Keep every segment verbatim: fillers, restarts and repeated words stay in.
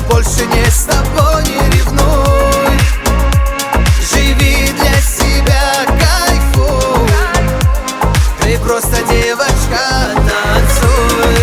больше не с тобой, не ревнуй. Живи для себя, кайфуй. Ты просто девочка, танцуй.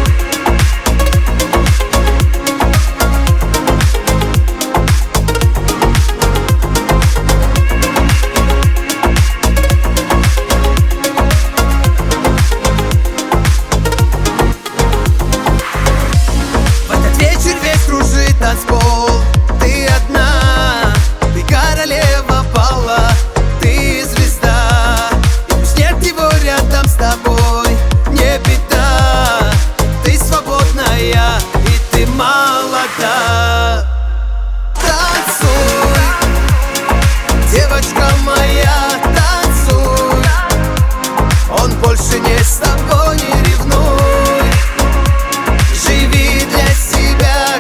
Танцпол, ты одна, ты королева бала, ты звезда. И пусть нет его рядом с тобой, не беда. Ты свободная и ты молода. Танцуй, девочка моя, танцуй. Он больше не с тобой, не ревнуй. Живи для себя,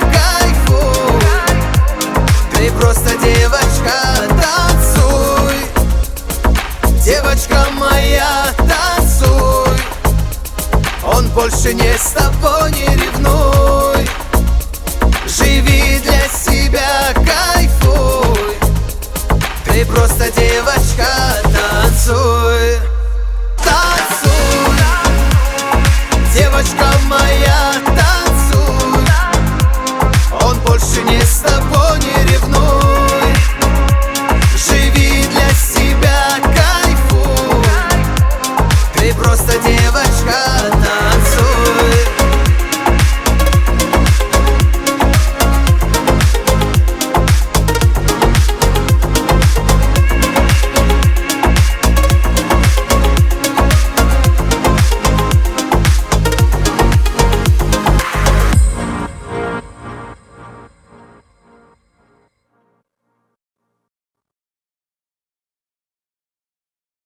ты просто девочка, танцуй. Девочка моя, танцуй. Он больше не с тобой, не ревнуй. Живи для себя, кайфуй. Ты просто девочка, танцуй. Танцуй, девочка моя.